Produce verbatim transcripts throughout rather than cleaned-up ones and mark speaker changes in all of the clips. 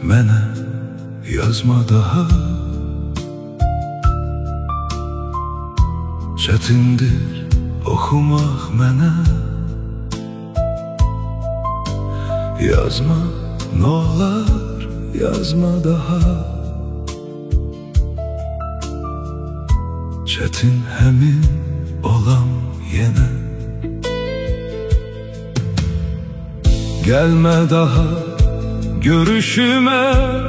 Speaker 1: mənə yazma daha. Çətindir oxumaq mənə. Yazma, nolar yazma daha. Çətin həmin olam yenə. Gəlmə daha görüşümə.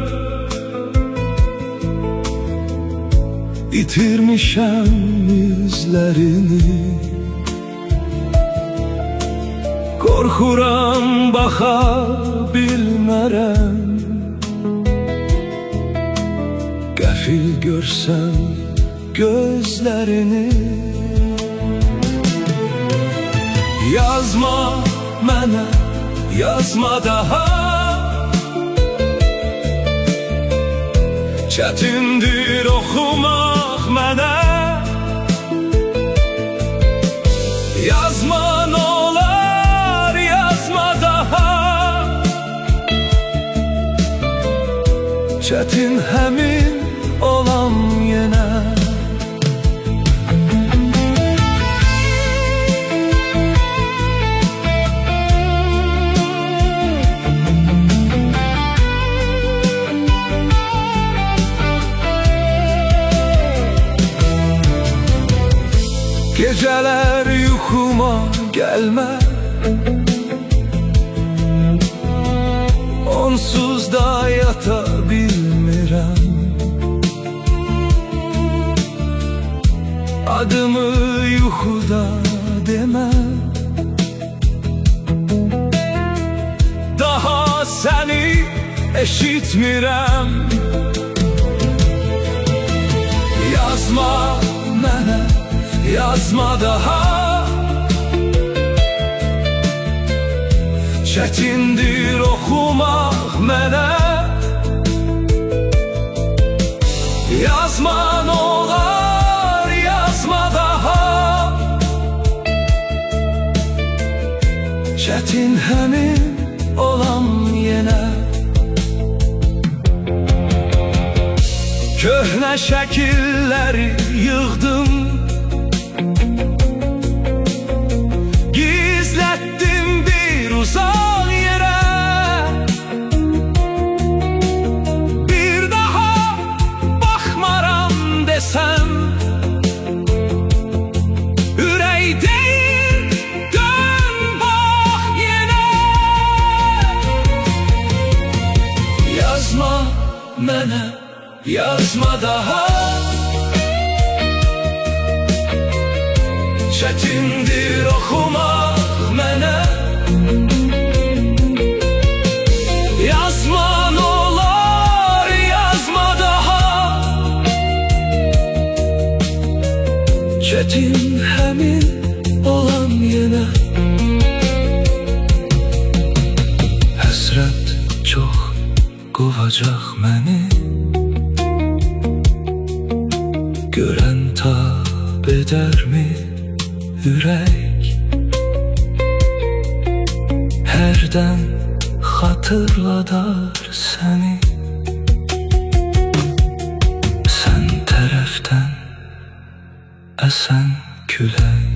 Speaker 1: İtirmişəm izlərini. Qorxuram baxa bilmərəm. Qəfil görsəm gözlərini. Yazma mənə, yazma daha. Çətindir oxumaq mənə. Yazma nolar yazma daha. Çətin həmin olam yenə. Gecələr yuxuma gəlmə. Onsuz da yata bilmirəm. Adımı yuxuda demə. Daha səni eşitmirəm. Yazma mənə, yazma daha. Çətindir oxumaq mənə. Yazma nolar yazma daha. Çətin həmin olam yenə. Köhnə şəkilləri yığdım. Gizlətdim bir uzaq yerə. Bir daha baxmaram desəm, ürək deyir dön bax yenə. Yazma mənə, yazma daha. Çətindir oxumaq mənə. Yazma nolar yazma daha. Çətin həmin olam yenə. Həsrət çox qovacaq məni. Görən tab edərmi ürək? Hərdən xatırladar səni. Sən tərəfdən əsən külək.